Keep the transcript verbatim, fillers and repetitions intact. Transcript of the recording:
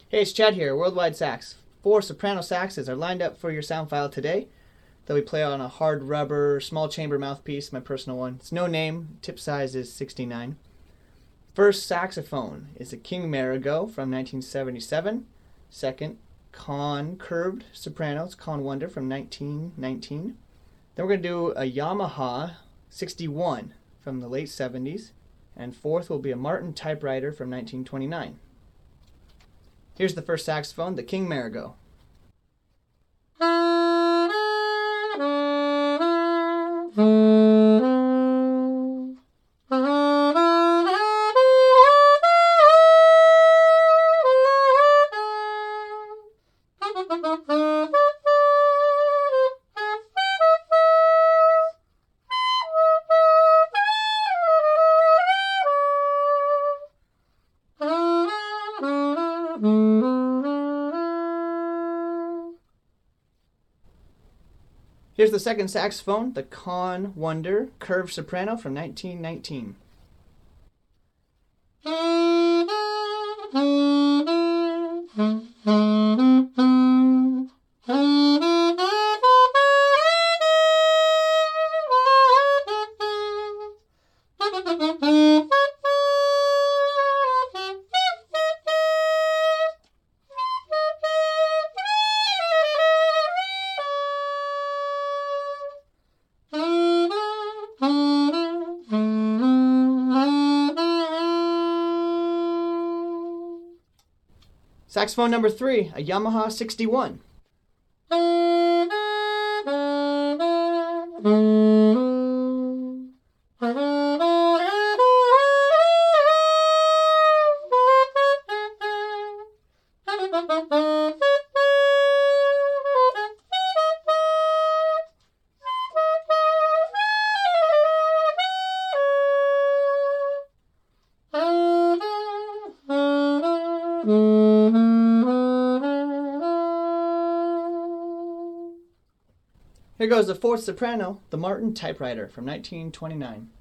Hey, it's Chad here, Worldwide Sax. Four soprano saxes are lined up for your sound file today. They'll be played on a hard rubber, small chamber mouthpiece, my personal one. It's no name, tip size is sixty-nine. First saxophone is a King Marigot from nineteen seventy-seven. Second, Conn curved soprano, it's Conn Wonder from nineteen nineteen. Then we're going to do a Yamaha sixty-one from the late seventies. And fourth will be a Martin typewriter from nineteen twenty-nine. Here's the first saxophone, the King Marigot. Here's the second saxophone, the Conn Wonder curved soprano from nineteen nineteen. Saxophone number three, a Yamaha sixty-one. Here goes the fourth soprano, the Martin typewriter from nineteen twenty-nine.